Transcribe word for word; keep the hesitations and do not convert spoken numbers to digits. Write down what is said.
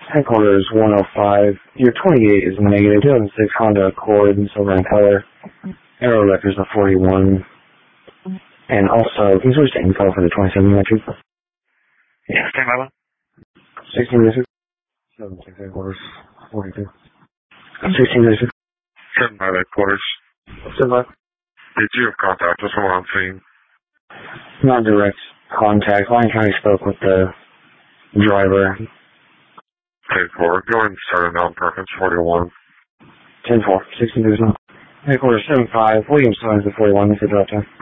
Headquarters one oh five. Your twenty-eight is negative. two thousand six Honda Accord in silver in color. Aero records a forty-one. And also, can you switch to info for the twenty-seven metric? Yeah, stand by. sixteen thirty-six. seven six headquarters forty-two. sixteen thirty-six. Stand by headquarters. Stand by. Did you have contact with someone on scene? Not direct contact. Lyon County spoke with the driver. ten four. Go ahead and start a non-preference forty-one. ten four. sixteen thirty-seven. Headquarters seven five. William Signs at forty-one. This is drop time.